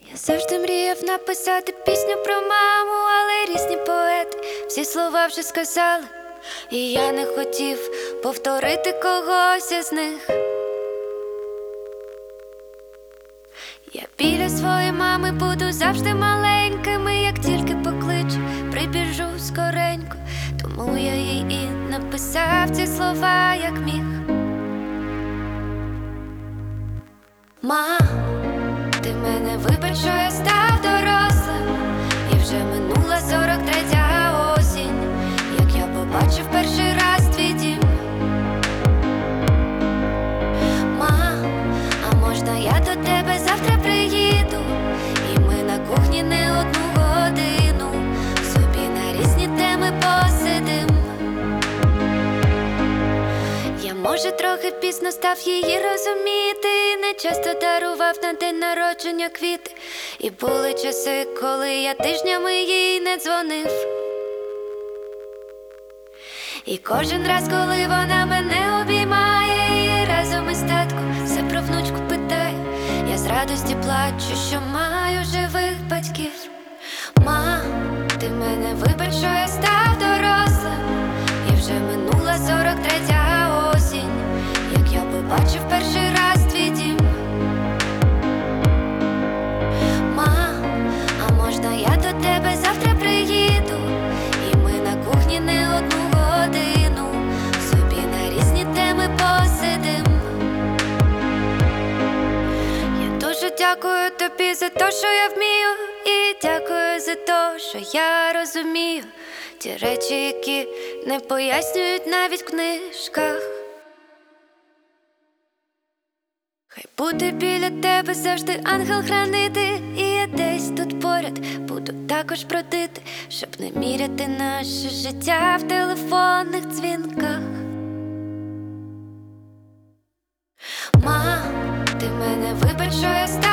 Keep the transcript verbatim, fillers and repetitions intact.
Я завжди мріяв написати пісню про маму, але різні поети всі слова вже сказали, і я не хотів повторити когось із них. Я біля своєї мами буду завжди маленьким, і як тільки покличу, прибіжу скоренько. Тому я їй і написав ці слова, як міг. Ма, ти мене вибач, що я став дорослим, і вже минула сорок третя осінь, як я побачив перший раз твій дім. Ма, а можна я до тебе завтра приїду, і ми на кухні не одну годину собі на різні теми посидим. Я, може, трохи пізно став її розуміти, не часто дарував на день народження квіти, і були часи, коли я тижнями їй не дзвонив. І кожен раз, коли вона мене обіймає, і разом із татком все про внучку питає, я з радості плачу, що маю живих батьків. Ма, ти мене вибач, що я став дорослим, і вже минула сорок третя осінь, як я побачив перший раз твій дім. Ма, а можна я до тебе завтра приїду, і ми на кухні не одну годину собі на різні теми посидим. Я дуже дякую тобі за те, що я вмію, і дякую за те, що я розумію ті речі, які не пояснюють навіть в книжках. Хай буде біля тебе завжди ангел-хранитель, і я десь тут поряд буду також бродити, щоб не міряти наше життя в телефонних дзвінках. Ма, ти мене вибач, що я став